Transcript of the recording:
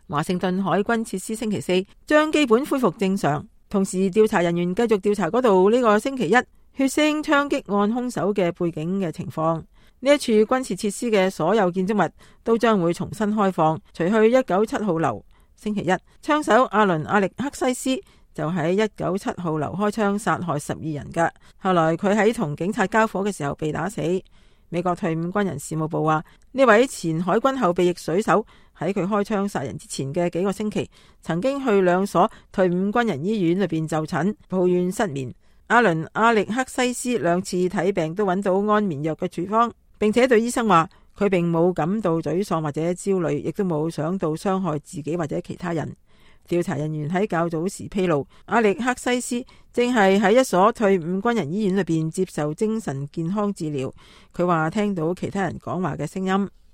華盛頓海軍設施星期四將基本恢復正常，同時調查人員繼續調查嗰度呢個星期一血腥槍擊案兇手嘅背景嘅情況。呢一處軍事設施嘅所有建築物都將會重新開放，除去197號樓。星期一，槍手阿倫·阿力克西斯就喺197號樓開槍殺害12人㗎。後來佢喺同警察交火嘅時候被打死。美國退伍軍人事務部話，呢位前海軍後備役水手喺佢開槍殺人之前嘅幾個星期，曾經去2所退伍軍人醫院裏邊就診，抱怨失眠。阿倫·阿力克西斯2次睇病都揾到安眠藥嘅處方，並且對醫生話佢並冇感到沮喪或者焦慮，亦都冇想到傷害自己或者其他人。調查人員喺較早時披露，阿力克西斯正係喺一所退伍軍人醫院裏邊接受精神健康治療。佢話聽到其他人講話嘅聲音。